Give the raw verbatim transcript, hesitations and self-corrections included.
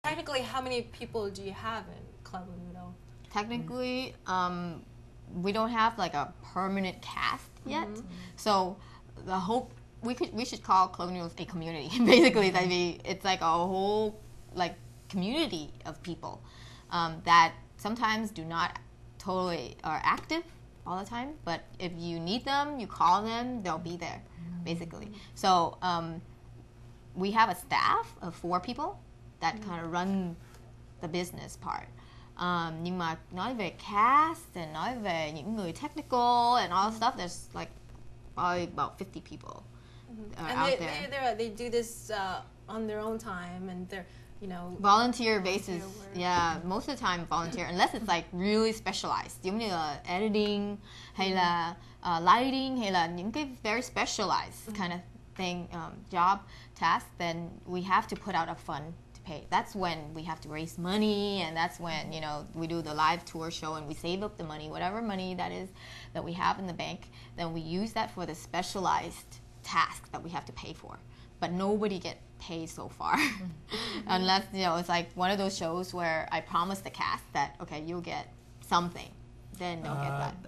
Technically, how many people do you have in Club Menudo? Technically, um, we don't have like a permanent cast yet. Mm-hmm. So the hope we could we should call Club Menudo a community. Basically, that we it's like a whole like community of people um, that sometimes do not totally are active all the time. But if you need them, you call them, they'll be there. Basically, so um, we have a staff of four people that mm-hmm. kind of run the business part. Um, nhưng mà nói về cast and nói về những người technical and all stuff, there's like probably about fifty people mm-hmm. are and out they, there. They, they do this uh, on their own time and they're, you know, volunteer basis. Volunteer yeah, most of the time volunteer unless it's like really specialized. Giống như là editing hay là uh, lighting hay là những cái very specialized mm-hmm. kind of thing, um, job task, then we have to put out a fund. Pay. That's when we have to raise money, and that's when, you know, we do the live tour show and we save up the money, whatever money that is that we have in the bank, then we use that for the specialized task that we have to pay for. But nobody get paid so far. Mm-hmm. Unless, you know, it's like one of those shows where I promise the cast that, okay, you'll get something, then they'll uh, get that.